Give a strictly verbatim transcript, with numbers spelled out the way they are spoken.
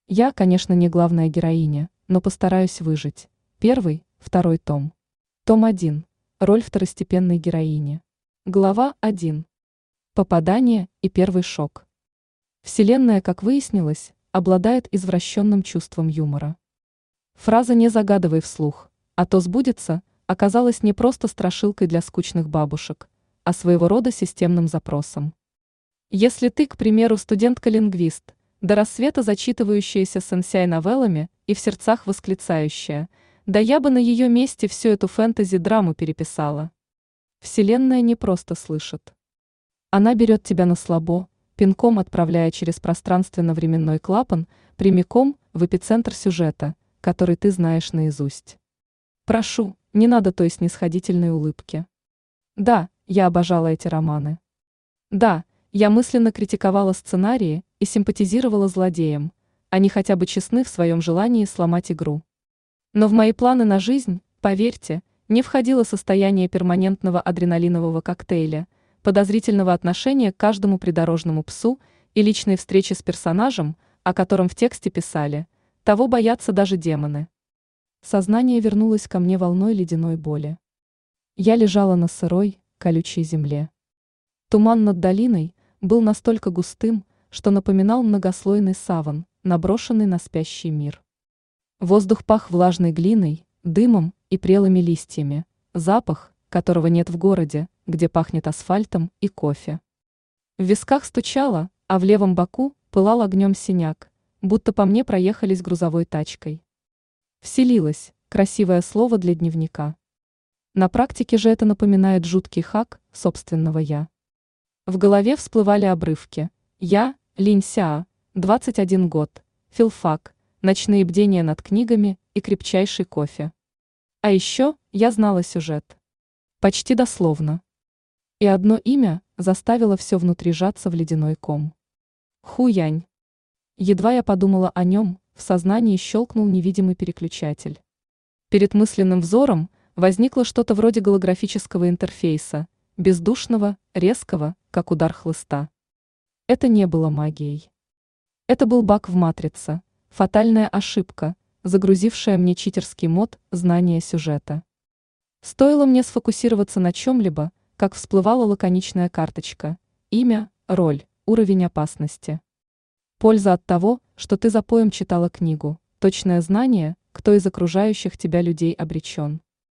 Я, конечно, не главная героиня, но постараюсь выжить. Первый, второй том. Том один. Роль второстепенной героини. Глава один. Попадание и первый шок. Вселенная, как выяснилось, обладает извращенным чувством юмора. Фраза «не загадывай вслух, а то сбудется» оказалась не просто страшилкой для скучных бабушек, а своего рода системным запросом. Если ты, к примеру, студентка-лингвист, до рассвета зачитывающаяся сэнсяй-новеллами и в сердцах восклицающая: «Да я бы на ее месте всю эту фэнтези-драму переписала». Вселенная не просто слышит. Она берет тебя на слабо, пинком отправляя через пространственно-временной клапан прямиком в эпицентр сюжета, который ты знаешь наизусть. Прошу, не надо той снисходительной улыбки. Да, я обожала эти романы. Да, я мысленно критиковала сценарии и симпатизировала злодеям, они хотя бы честны в своем желании сломать игру. Но в мои планы на жизнь, поверьте, не входило состояние перманентного адреналинового коктейля, подозрительного отношения к каждому придорожному псу и личной встречи с персонажем, о котором в тексте писали: того боятся даже демоны. Сознание вернулось ко мне волной ледяной боли. Я лежала на сырой, колючей земле. Туман над долиной был настолько густым, что напоминал многослойный саван, наброшенный на спящий мир. Воздух пах влажной глиной, дымом и прелыми листьями, запах, которого нет в городе, где пахнет асфальтом и кофе. В висках стучало, а в левом боку пылал огнем синяк, будто по мне проехались грузовой тачкой. Вселилось — красивое слово для дневника. На практике же это напоминает жуткий хак собственного «я». В голове всплывали обрывки: я, Линь Сяо, двадцать один год, филфак, ночные бдения над книгами и крепчайший кофе. А еще я знала сюжет. Почти дословно. И одно имя заставило все внутри сжаться в ледяной ком. Ху-Янь. Едва я подумала о нем, в сознании щелкнул невидимый переключатель. Перед мысленным взором возникло что-то вроде голографического интерфейса, бездушного, резкого, как удар хлыста. Это не было магией. Это был баг в матрице, фатальная ошибка, загрузившая мне читерский мод знания сюжета. Стоило мне сфокусироваться на чем-либо, как всплывала лаконичная карточка: имя, роль, уровень опасности. Польза от того, что ты за поем читала книгу, точное знание, кто из окружающих тебя людей обречен.